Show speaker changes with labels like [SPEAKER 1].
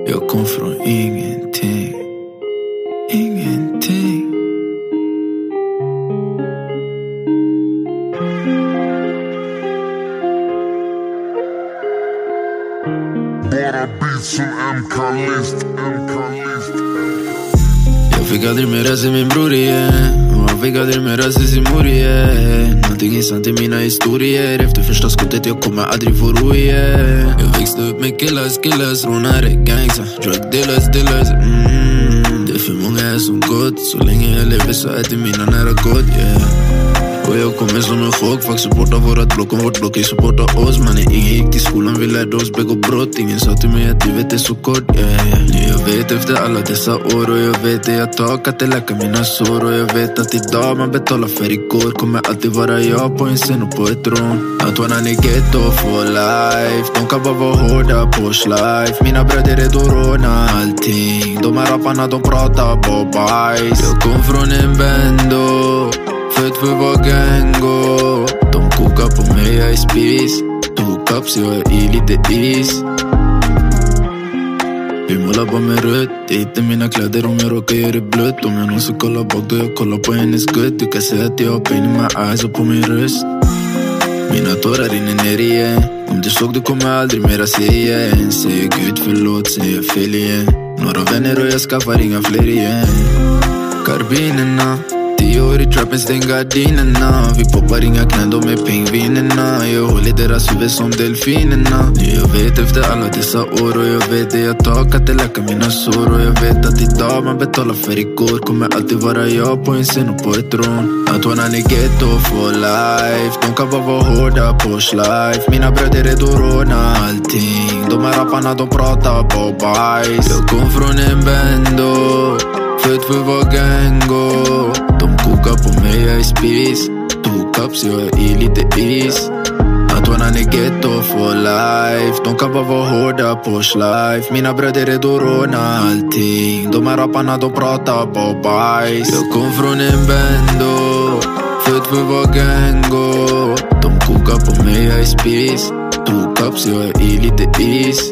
[SPEAKER 1] Jag kom från ingenting. Ingenting.
[SPEAKER 2] Bara beats som MK-list.
[SPEAKER 1] Jag fick aldrig mer röst i min bror igen. Och han fick aldrig mer röst i sin mor igen. Någonting är sant i mina historier. Efter första skottet jag kommer aldrig få ro igen. Jag växte upp med killers, rånare, gangsta, drug dealers. Det är för många som gått. Så länge jag lever så äter mina nära gott, yeah. Och jag kommer som en chock. Fuck supporta vårat block om vårt block är supporta oss. Mannen, ingen gick till skolan, vi lärde oss begå brott. Ingen sa till mig att livet är så kort, yeah. Nu jag vet efter alla dessa år. Och jag vet det jag tar, att det läka mina sår. Och jag vet att idag man betalar för igår. Kommer alltid vara jag på en scen och på ett tron. Antoine är ghetto for life. De kan bara vara hårda på life. Mina bröder är då råna allting. De här rapparna de pratar på bajs. Jag kom från en bando, fett för var gango. De kokar på mig, jag är spis. Tog kaps, jag är i lite is. Vi målar bara med rött. Det är inte mina kläder om jag råkar göra det blött. Om jag någonsin kollar bak då jag kollar på hennes gött. Du kan säga att jag har pain in my eyes och på min röst. Mina tårar rinner ner igen. Om du såg du kommer aldrig mera se igen. Säger Gud förlåt, säger fel igen. Några vänner och jag skaffar inga fler igen. Karbinerna 10 år i trappen, stäng gardinerna. Vi poppar inga knän, de är pingvinerna. Jag håller deras huvud som delfinerna. Nu jag vet efter alla dessa år. Och jag vet det jag tar, att det läka mina sår. Och jag vet att idag man betalar för igår. Kommer alltid vara jag på en scen och på ett tron. Antoine är ghetto for life. De kan bara vara hårda på life. Mina bröder är då råna allting. De här rapparna de pratar på bajs. Jag kom från en bando, fett för var gango. De kokar på mig, jag är spis. Tog kaps, jag är i lite is. Antoine är ghetto for life. De kan bara vara hårda på life. Mina bröder är då råna allting. De här rapparna de pratar på bajs. Jag kom från en bando, fett för var gango. De kokar på mig, jag är spis. Tog kaps, jag är i lite is.